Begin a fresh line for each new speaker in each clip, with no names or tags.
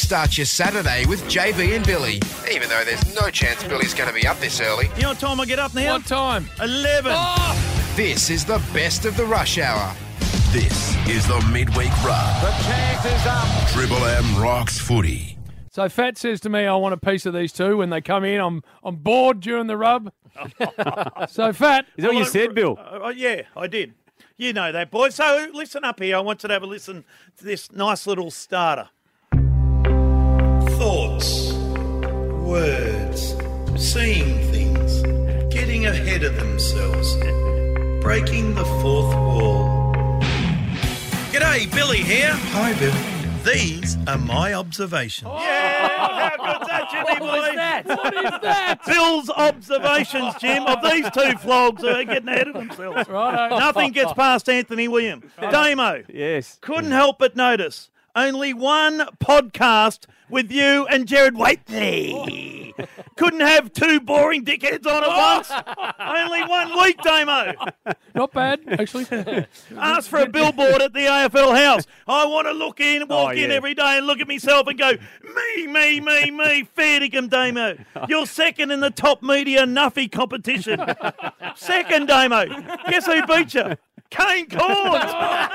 Start your Saturday with JB and Billy, even though there's no chance Billy's going to be up this early.
You know what time I get up now?
What time?
11.
Oh!
This is the best of the rush hour.
This is the Midweek Rub.
The chance is up.
Triple M rocks footy.
So Fat says to me, I want a piece of these two. When they come in, I'm bored during the rub. So Fat.
Is that what you said, Bill?
Yeah, I did. You know that, boy. So listen up here. I want you to have a listen to this nice little starter. Thoughts, words, seeing things, getting ahead of themselves, breaking the fourth wall. G'day, Billy here. Hi, Bill. These are my observations. Yeah, how good's that, Jimmy boy?
What is that? What is that?
Bill's observations, Jim, of these two flogs who are getting ahead of themselves.
Righto.
Nothing gets past Anthony William. Damo,
Yes.
couldn't help but notice only one podcast with you and Jared Waitley. Couldn't have two boring dickheads on at once. Only 1 week, Damo.
Not bad, actually.
Ask for a billboard at the AFL house. I want to walk in
yeah.
every day and look at myself and go, me, fair dinkum, Damo. You're second in the top media nuffy competition. Second, Damo. Guess who beat you? Kane Corns.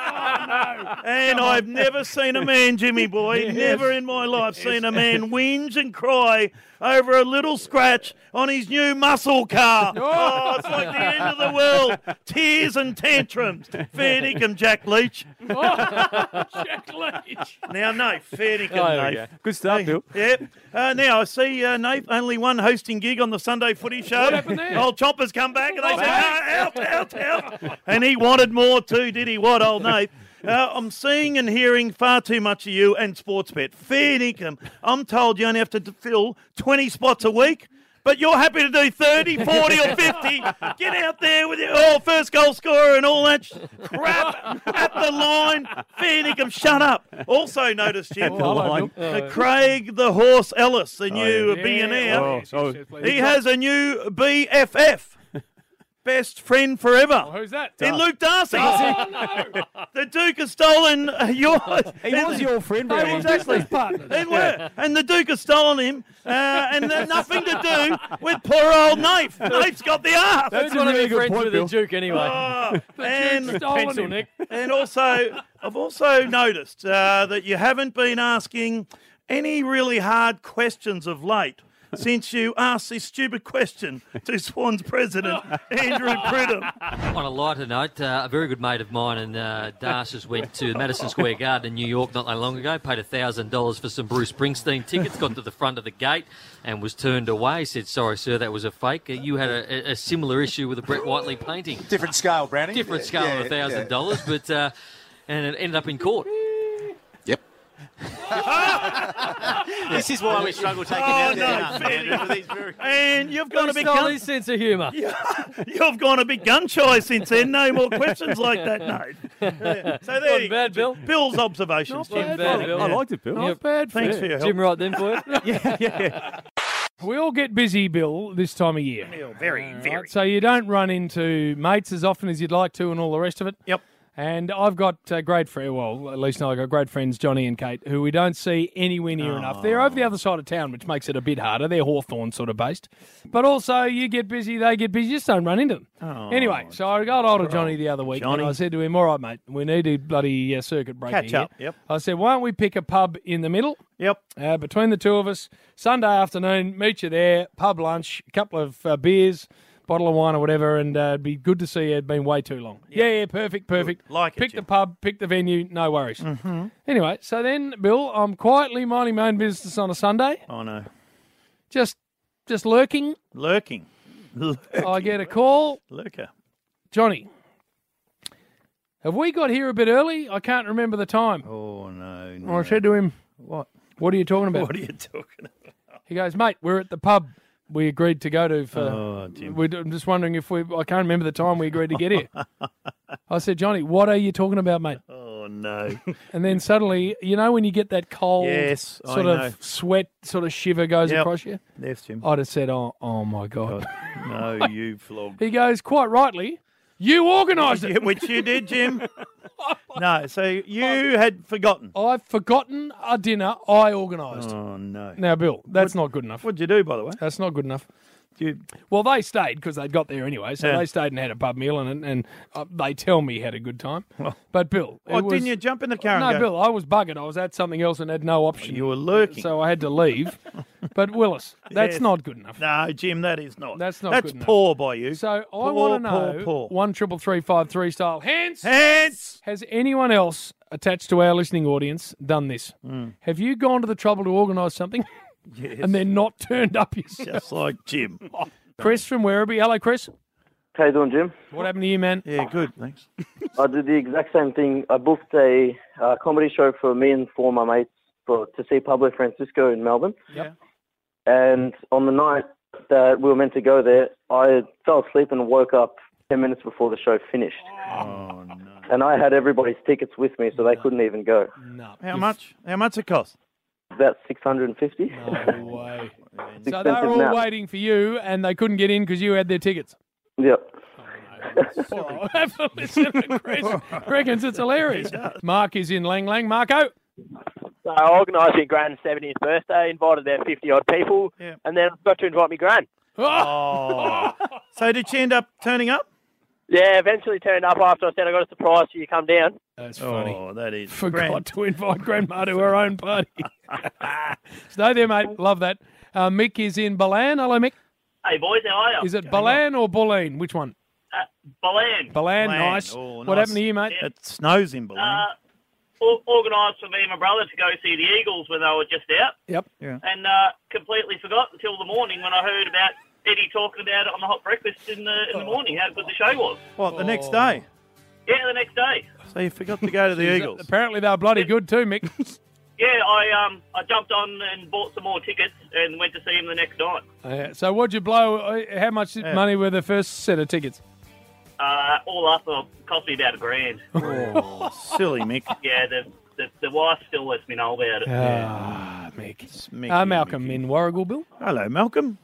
And I've never seen a man, Jimmy boy, never in my life seen a man whinge and cry over a little scratch on his new muscle car. Oh, it's like the end of the world. Tears and tantrums. Fair dinkum, Jack Leach.
Jack Leach.
Now, Nath, fair dinkum,
Oh, there we
Nath.
go. Good start, Bill.
Yep. Now, I see, Nath, only one hosting gig on the Sunday footy show.
What happened there?
Old Chopper's come back and they said, out. And he wanted more too, did he? What, old Nath? I'm seeing and hearing far too much of you and Sportsbet. Fair dinkum. I'm told you only have to fill 20 spots a week. But you're happy to do 30, 40 or 50. Get out there with your first goal scorer and all that crap at the line. Fair dinkum, shut up. Also notice, Jim,
Hello,
Craig the Horse Ellis, the new billionaire.
Oh,
He has a new BFF. Best friend forever.
Who's that?
In Luke Darcy.
Oh, no.
The Duke has stolen your...
He was your friend,
They
really.
were business partners.
They were. And the Duke has stolen him, and nothing to do with poor old Nath. Nath's got the arse.
That's a really good point, Bill.
Duke anyway.
Oh, and,
Stolen him, Nick.
and also, I've also noticed that you haven't been asking any really hard questions of late since you asked this stupid question to Swans president, Andrew Pridham.
On a lighter note, a very good mate of mine and Darsh's went to Madison Square Garden in New York not that long ago, paid $1,000 for some Bruce Springsteen tickets, got to the front of the gate and was turned away, said, sorry, sir, that was a fake. You had a similar issue with a Brett Whiteley painting.
Different scale, Brownie.
Different scale of $1,000, but and it ended up in court.
Yep. This is why we struggle taking out
And you've gone a bit
Stole his sense of humour.
you've gone a bit gun shy since then. No more questions like that, no. So there you go.
Bad, Bill.
Bill's observations.
Not
Jim.
bad,
Bad, Bill.
I liked it, Bill.
Not bad.
Thanks for your help.
Jim right then for you.
Yeah.
We all get busy, Bill, this time of year.
Very, very.
Right? So you don't run into mates as often as you'd like to and all the rest of it.
Yep.
And I've got great friends, well, at least I've got great friends, Johnny and Kate, who we don't see anywhere near enough. They're over the other side of town, which makes it a bit harder. They're Hawthorn sort of based. But also, you get busy, they get busy, you just don't run into them. Anyway, so I got hold of Johnny the other week,
Johnny.
and I said to him, all right, mate, we need a bloody circuit breaker
Catch
here.
up, yep.
I said, why don't we pick a pub in the middle?
Yep.
Between the two of us, Sunday afternoon, meet you there, pub lunch, a couple of beers, bottle of wine or whatever, and it'd be good to see you. It'd been way too long. Yeah, perfect.
Good. Like it,
Pick
Jim.
the pub, pick the venue, no worries. Anyway, so then, Bill, I'm quietly minding my own business on a Sunday,
Oh, no.
just lurking.
Lurking.
I get a call.
Lurker.
Johnny, have we got here a bit early? I can't remember the time.
Oh, no.
And I said to him,
What?
what are you talking about?
What are you talking about?
He goes, mate, we're at the pub we agreed to go to for...
Oh, Jim.
I'm just wondering if I can't remember the time we agreed to get here. I said, Johnny, what are you talking about, mate?
Oh, no.
And then suddenly, you know when you get that cold
Yes, I
sort
know.
of sweat, sort of shiver goes
Yep.
across you?
Yes, Jim.
I'd have said, oh my God.
No, you flog.
He goes, quite rightly, You organised it.
Which you did, Jim. No, so you had forgotten.
I've forgotten a dinner I organised.
Oh, no.
Now, Bill, that's not good enough.
What'd you do, by the way?
That's not good enough.
You,
Well, they stayed because they'd got there anyway, so
Yeah.
they stayed and had a pub meal, and they tell me had a good time. But Bill, it was,
didn't you jump in the car
No,
and go?
Bill, I was buggered. I was at something else and had no option.
You were lurking.
So I had to leave. But Willis, that's
Yes.
not good enough.
No, Jim, that is not.
That's not
That's
good enough.
poor by you.
So I
Poor,
want to know
poor.
13353 style.
Hands!
Has anyone else attached to our listening audience done this? Have you gone to the trouble to organise something
Yes.
and then not turned up yourself?
Just like Jim.
Chris from Werribee. Hello, Chris.
How you doing, Jim?
What happened to you, man?
Yeah, good, thanks.
I did the exact same thing. I booked a comedy show for me and four of my mates to see Pablo Francisco in Melbourne.
Yep.
And on the night that we were meant to go there, I fell asleep and woke up 10 minutes before the show finished.
Oh, no.
And I had everybody's tickets with me, so they couldn't even go.
No.
How much? How much it cost?
About $650.
No way. So they
Expensive
were all
now.
waiting for you and they couldn't get in because you had their tickets.
Yep.
Oh, have a listen to Chris. Reckons it's hilarious. Mark is in Lang Lang. Marco?
So I organised my gran's 70th birthday, invited their 50-odd people,
Yeah.
and then I got to invite my gran.
Oh. So did she end up turning up?
Yeah, eventually turned up after I said I got a surprise for you to come down.
That's funny.
Oh, that is
Forgot
grand.
to invite Grandma to her own party. Stay there, mate. Love that. Mick is in Balan. Hello, Mick.
Hey, boys, how are you?
Is it Balan or Bulleen? Which one?
Balan.
Balan,
Balan.
nice.
Oh,
What
nice.
happened to you, mate?
It snows in Berlin.
Organised for me and my brother to go see the Eagles when they were just out,
Yep.
and completely forgot until the morning when I heard about Eddie talking about it on the hot breakfast in the morning, how good the show was.
What, the next day?
Yeah, the next day.
So you forgot to go to the Eagles?
Apparently they're bloody good too, Mick.
Yeah, I jumped on and bought some more tickets and went to see him the next night.
So what'd you blow? How much money were the first set of tickets?
All up, it cost me about $1,000.
Oh, silly Mick.
Yeah, the wife still lets me know about it.
Ah, Mick.
Mickey,
Malcolm in Warrigal, Bill.
Hello, Malcolm.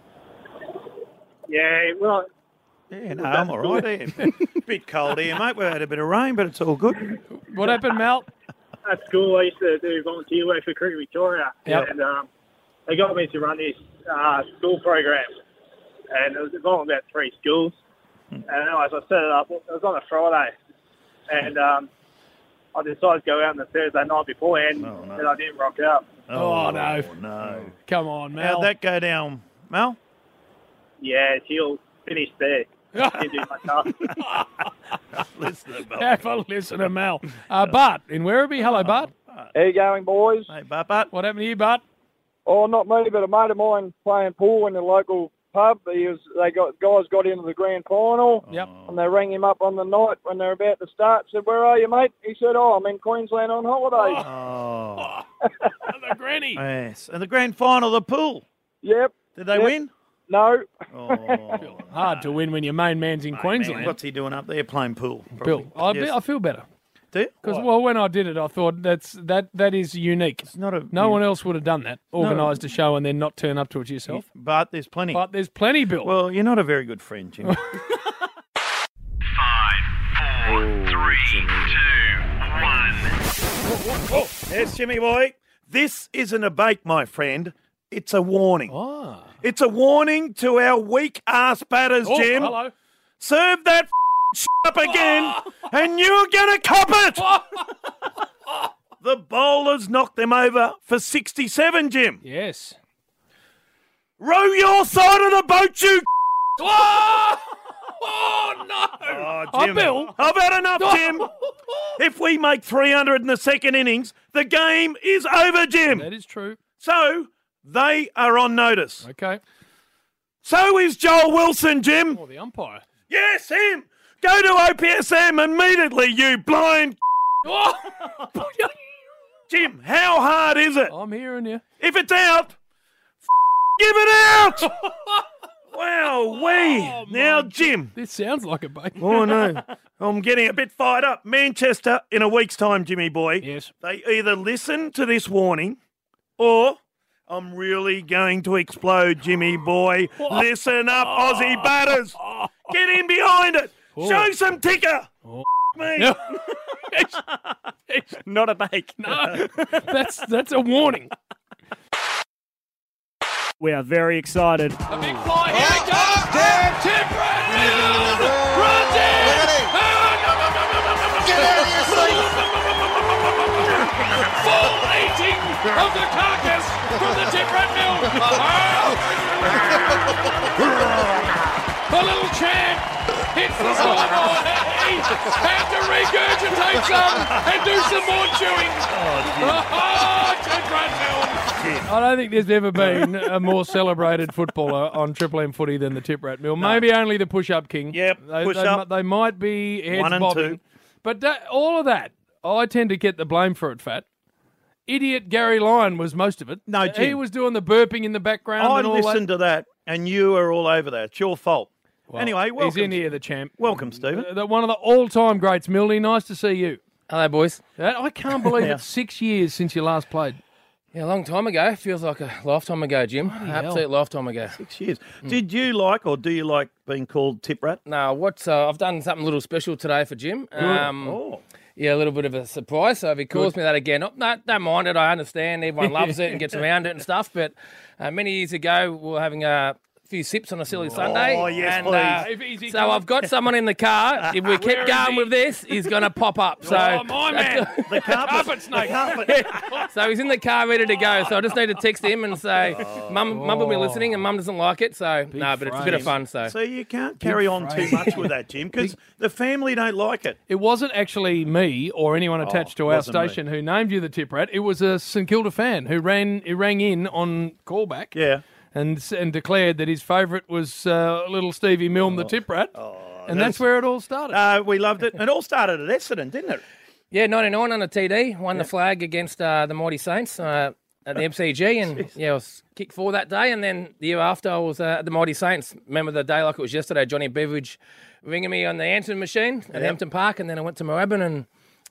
Yeah, well,
Yeah, no, I'm all right. Yeah. Bit cold here, mate. We had a bit of rain, but it's all good.
What happened, Mal?
at school I used to do volunteer work for Cricket Victoria.
Yep.
And they got me to run this school program. And it was involving about 3 schools. And anyways, I set it up. It was on a Friday. And I decided to go out on the Thursday night beforehand, and I didn't rock out.
Oh, no.
No.
Come on, Mal.
How'd that go down, Mal?
Yeah, she'll finish there. Didn't do much after.
Listen to Mal.
Have a listen to Mal. Bart in Werribee. Hello, Bart.
How you going, boys?
Hey, Bart.
What happened to you, Bart?
Oh, not me, but a mate of mine playing pool in the local pub. Guys got into the grand final.
Yep.
And they rang him up on the night when they were about to start. Said, "Where are you, mate?" He said, "Oh, I'm in Queensland on holidays."
Oh.
The granny.
Yes. And the grand final, the pool.
Yep.
Did they
Yep.
win?
No.
Oh.
Hard to win when your main man's in Queensland.
Man, what's he doing up there playing pool?
Bill,
Probably. Yes.
I feel better.
Do you?
Because,
Why?
well, when I did it, I thought that is unique.
It's not a,
No one else would have done that. Organised a show and then not turn up to it yourself.
But there's plenty.
But there's plenty, Bill.
Well, you're not a very good friend, Jim.
5, 4, 3, 2, 1.
Yes, Jimmy boy. This isn't a bake, my friend. It's a warning.
Ah.
It's a warning to our weak-ass batters,
Oh,
Jim.
hello.
Serve that up again, and you're going to cop it. The bowlers knocked them over for 67, Jim.
Yes.
Row your side of the boat, you.
Oh, no.
Oh, Jim.
Bill.
I've had enough, Jim. If we make 300 in the second innings, the game is over, Jim.
That is true.
So they are on notice.
Okay.
So is Joel Wilson, Jim.
Oh, the umpire.
Yes, him. Go to OPSM immediately, you blind.
Oh.
Jim, how hard is it?
I'm hearing you.
If it's out, give it out. Wow,
Oh,
now, Jim.
This sounds like a bake.
Oh, no. I'm getting a bit fired up. Manchester, in a week's time, Jimmy boy.
Yes.
They either listen to this warning or I'm really going to explode, Jimmy boy. Listen up, Aussie batters. Get in behind it. Show some ticker. Me.
Not a bake.
No, that's a warning.
We are very excited.
A big fly, here it goes! Tiprat runs in!
Get out of your seat!
Full eating of the carcass from the Tiprat mill! The little champ hits the scoreboard. He had to regurgitate some and do some more chewing. Tiprat mill! I don't think there's ever been a more celebrated footballer on Triple M footy than the Tiprat mill. Maybe only the Push-Up King.
Yep, push-up.
They might be heads
1 and
bobbing.
2.
But all of that, I tend to get the blame for it, Fat. Idiot Gary Lyon was most of it.
No, Jim.
He was doing the burping in the background
I
and all
listened to that, and you are all over that. It's your fault.
Well,
anyway, welcome.
He's in here, the champ.
Welcome, Stephen.
One of the all-time greats, Milne. Nice to see you.
Hello, boys.
I can't believe it's 6 years since you last played.
Yeah, a long time ago. Feels like a lifetime ago, Jim. Absolute lifetime ago.
6 years. Did you like, or do you like being called Tiprat?
No, I've done something a little special today for Jim. Yeah, a little bit of a surprise. So if he calls me that again, no, don't mind it. I understand. Everyone loves it and gets around it and stuff. But many years ago, we were having a few sips on a silly Sunday.
Oh, yes,
please. So I've got someone in the car. If we keep going with this, he's going to pop up. So
my man.
The carpet snake.
So he's in the car ready to go. So I just need to text him and say, Mum will be listening and Mum doesn't like it. So, but it's a bit of fun. So
you can't carry on too much with that, Jim, because the family don't like it.
It wasn't actually me or anyone attached to our station who named you the Tiprat. It was a St Kilda fan who rang in on callback.
Yeah.
And declared that his favourite was little Stevie Milne, the Tiprat. And that's where it all started.
We loved it. It all started at Essendon, didn't it?
Yeah, 99 on a TD. Won the flag against the Mighty Saints at the MCG. And, I was kicked 4 that day. And then the year after, I was at the Mighty Saints. Remember the day like it was yesterday, Johnny Beveridge ringing me on the answering machine at Hampton Park. And then I went to Moorabbin and...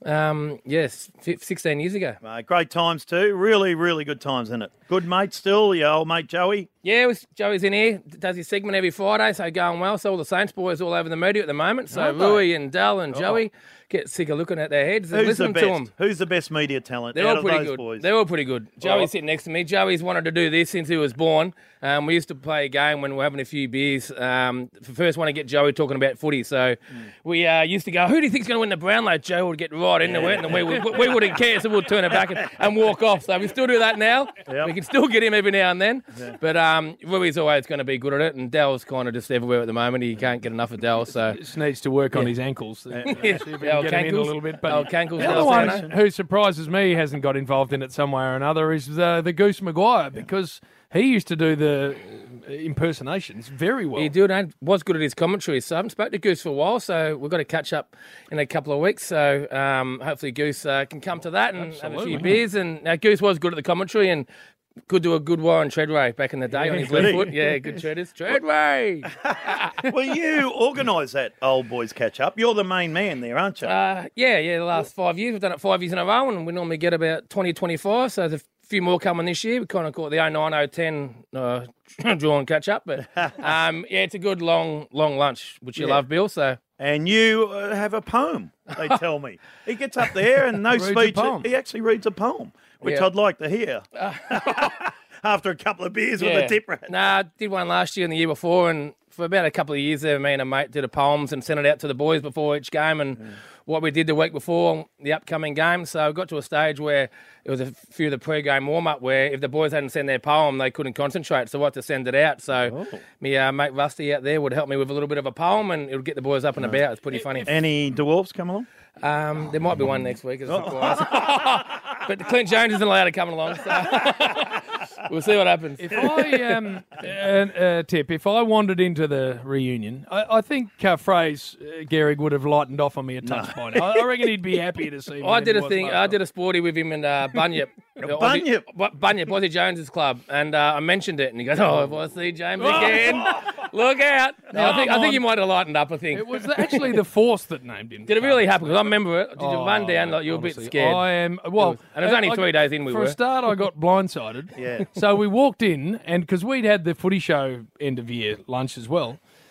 16 years ago.
Great times too. Really, really good times, isn't it? Good mate still, your old mate Joey.
Yeah, Joey's in here, does his segment every Friday, so going well. So all the Saints boys all over the media at the moment. So Rui and Dal and Joey get sick of looking at their heads and listening to them.
Who's the best media talent
They're
out
all pretty
of those
good.
boys?
They're all pretty good. Joey's sitting next to me. Joey's wanted to do this since he was born. We used to play a game when we were having a few beers. First one to get Joey talking about footy. So we used to go, who do you think's going to win the Brownlow? Joe would get right into it, and we wouldn't care, so we'd turn it back and walk off. So we still do that now. Yep. We can still get him every now and then. Yeah. But Rui's always going to be good at it, and Dell's kind of just everywhere at the moment. He can't get enough of Dell. So
just needs to work on his ankles.
The old cankles.
A little bit. But
cankles.
The other one who surprises me hasn't got involved in it some way or another is the Goose Maguire, because he used to do the impersonations very well.
He did, and was good at his commentary. So I haven't spoken to Goose for a while, so we've got to catch up in a couple of weeks. So hopefully Goose can come to that and have a few beers. And Goose was good at the commentary and could do a good Warren Treadway back in the day on his left foot. Yeah, good treaders. Treadway!
Well, you organise that old boys catch-up. You're the main man there, aren't you?
Yeah, the last 5 years. We've done it 5 years in a row, and we normally get about 20, 25, so there's a few more coming this year. We kind of call it the 09, 010 draw and catch-up. But, it's a good long lunch, which you love, Bill, so...
And you have a poem, they tell me. He gets up there and no speech. He actually reads a poem, which I'd like to hear. After a couple of beers with a Tiprat.
Nah, I did one last year and the year before, and for about a couple of years there, me and a mate did a poems and sent it out to the boys before each game and what we did the week before the upcoming game. So I got to a stage where it was a few of the pre-game warm-up where if the boys hadn't sent their poem, they couldn't concentrate, so I had to send it out. So my mate Rusty out there would help me with a little bit of a poem and it would get the boys up and about. It's pretty funny.
Any dwarfs come along?
There might be one next week as a surprise. But Clint Jones isn't allowed to come along, so we'll see what happens.
If I if I wandered into the reunion, I think Fraser Gehrig would have lightened off on me a touch point. I reckon he'd be happy to see me.
I did a sporty with him in Bunyip.
Bunyip,
Aussie Jones's club, and I mentioned it, and he goes, "Oh, if I see James again, look out!" I think he might have lightened up. I think
it was actually the Force that named him.
Did it really happen? Because I remember it. Did you run down like you were a bit scared?
I am. Well,
and it was only 3 days in.
For a start, I got blindsided.
Yeah.
So we walked in, and because we'd had the footy show end of year lunch as well.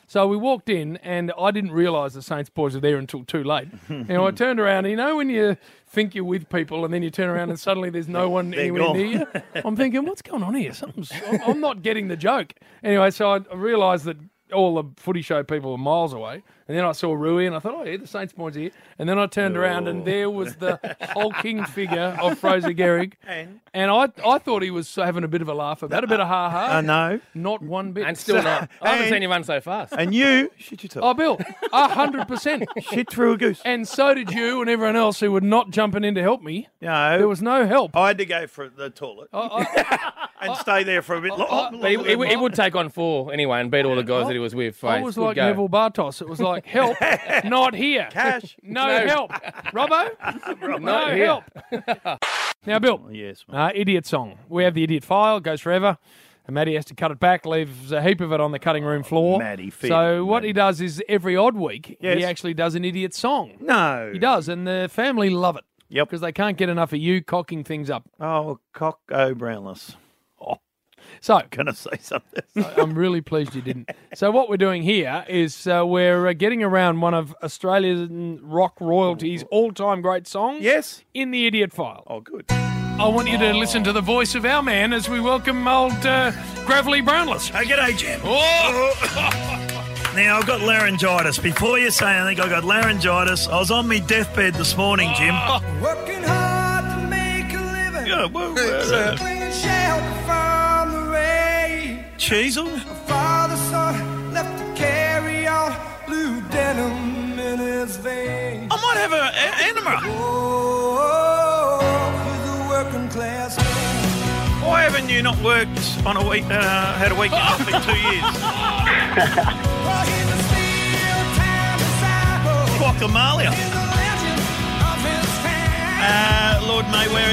So we walked in, and I didn't realise the Saints boys were there until too late. And I turned around, and when you think you're with people, and then you turn around and suddenly there's no one anywhere
gone.
near you? I'm thinking, what's going on here? I'm not getting the joke. Anyway, so I realised that all the footy show people were miles away. And then I saw Rui, and I thought, the Saints boys are here. And then I turned around, and there was the hulking figure of Fraser Gehrig. And I thought he was having a bit of a laugh about a bit of ha-ha.
I know.
Not one bit.
And still not. I haven't seen you run so fast.
And you, shit yourself.
Oh, Bill, 100%.
Shit through a goose.
And so did you and everyone else who were not jumping in to help me.
No.
There was no help.
I had to go for the toilet and stay there for a bit.
But he would take on 4 anyway and beat all the guys that he was with.
I was like Neville Bartos. It was like, help, not here.
Cash.
No help. Robbo? No help. Now, Bill.
Yes.
Idiot song. We have the idiot file. It goes forever. And Matty has to cut it back, leaves a heap of it on the cutting room floor.
Matty, fair.
So what he does is every odd week,
Yes.
he actually does an idiot song.
No.
He does, and the family love it.
Yep.
Because they can't get enough of you cocking things up.
Oh, cock O'Brownless.
So,
Gonna say something.
I'm really pleased you didn't. So what we're doing here is we're getting around one of Australian rock royalty's all-time great songs.
Yes.
In the idiot file.
Oh, good.
I want you to listen to the voice of our man as we welcome old Gravelly Brownless.
Hey, g'day, Jim.
Oh!
Now, I've got laryngitis. Before you say anything, I got laryngitis. I was on my deathbed this morning, Jim.
Working hard to make a living.
Yeah,
Clean shelter from the rain.
Cheezel?
Father, son, left to carry on. Blue denim in his veins.
I might have an enema.
He's a working class man.
Why haven't you not worked on a week? Had a weekend off in 2 years? Guacamalia. Lord Mayweather.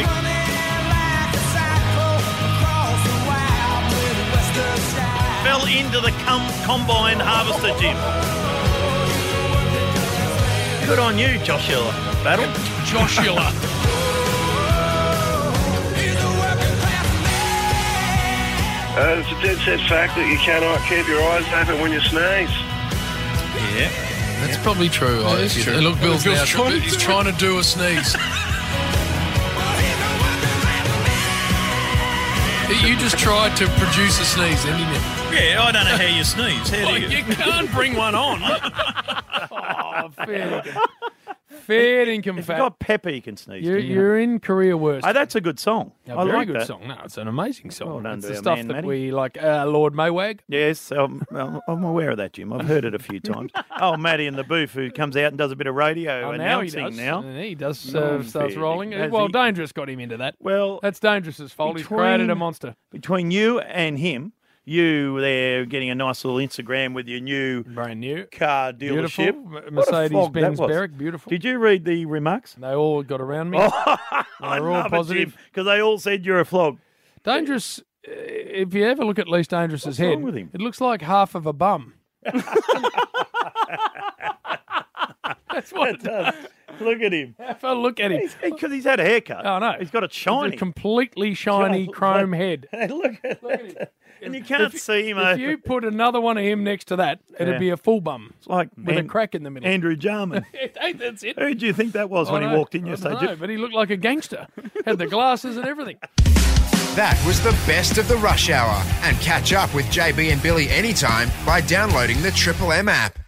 Fell into the combine harvester, Jim. Good on you, Joshua Battle.
Joshua.
It's a dead set fact that you cannot keep your eyes open when you sneeze.
Yeah.
That's probably true.
true.
Look, Bill's now he's trying to do a sneeze. You just tried to produce a sneeze, didn't you?
Yeah, I don't know how you sneeze. How do you?
You can't bring one on. Oh, fair dinkum. Fair dinkum,
If
fat.
you've got pepper, you can sneeze.
You're in career worst.
Oh, that's a good song.
A
I
very
like
good
that.
song. No, it's an amazing song.
Well done
it's
to
the
our
stuff
man,
that
Matty.
we like. Lord Maywag.
Yes, I'm aware of that, Jim. I've heard it a few times. Oh, Matty in the booth who comes out and does a bit of radio
Now he
announcing
does.
now.
He does
Oh,
starts
fair
rolling.
dinkum. Has
Well,
he?
Dangerous got him into that.
Well,
That's Dangerous's fault. He's created a monster.
Between you and him, you there getting a nice little Instagram with your new
brand new
car dealership.
Beautiful.
What a
Mercedes
flog that
Benz
was.
Berwick. Beautiful.
Did you read the remarks?
They all got around me.
I
They're all
love
positive.
because they all said you're a flog.
Dangerous. If you ever look at Least Dangerous's
What's
head,
wrong with him?
it looks like half of a bum. That's what it does.
Look at him.
Have a look at him.
Because he's had a haircut.
Oh, no.
He's got it
It's
shiny.
a completely shiny chrome head.
Look at it. And you can't see him.
If you put another one of him next to that, it'd
Yeah.
be a full bum.
It's like
with a crack in the middle.
Andrew Jarman.
Hey, that's it.
Who do you think that was when he walked in yesterday?
No, but he looked like a gangster. Had the glasses and everything.
That was the best of the Rush Hour. And catch up with JB and Billy anytime by downloading the Triple M app.